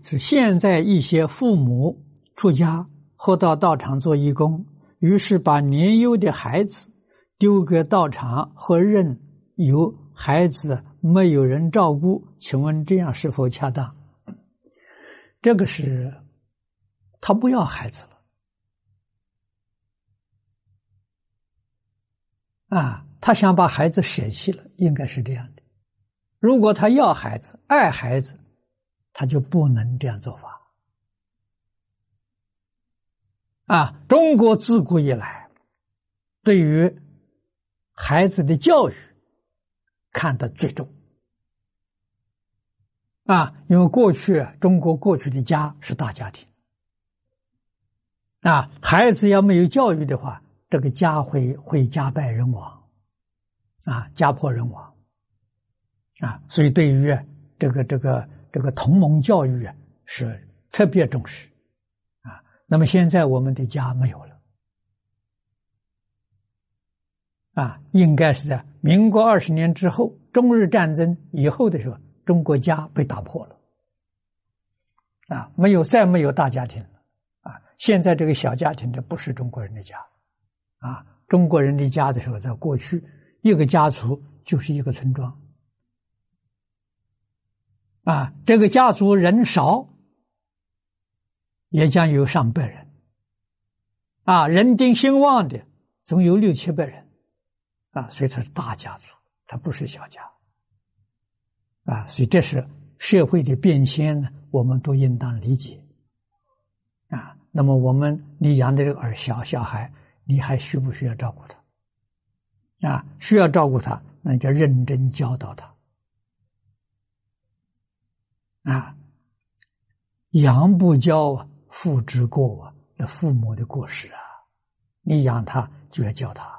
是现在一些父母出家或到道场做义工，于是把年幼的孩子丢给道场或任由孩子没有人照顾，请问这样是否恰当？这个是他不要孩子了他想把孩子舍弃了，应该是这样的。如果他要孩子爱孩子，他就不能这样做法中国自古以来对于孩子的教育看得最重因为中国过去的家是大家庭孩子要没有教育的话，这个家会家败人亡家破人亡所以对于这个同盟教育是特别重视那么现在我们的家没有了应该是在民国20年之后，中日战争以后的时候，中国家被打破了再没有大家庭了现在这个小家庭这不是中国人的家中国人的家的时候，在过去一个家族就是一个村庄这个家族人少也将有上百人人丁兴旺的总有600-700人所以它是大家族，它不是小家所以这是社会的变迁呢，我们都应当理解那么你养的这个小孩，你还需不需要照顾他需要照顾他，那你就认真教导他养不教父之过那父母的过失你养他就要教他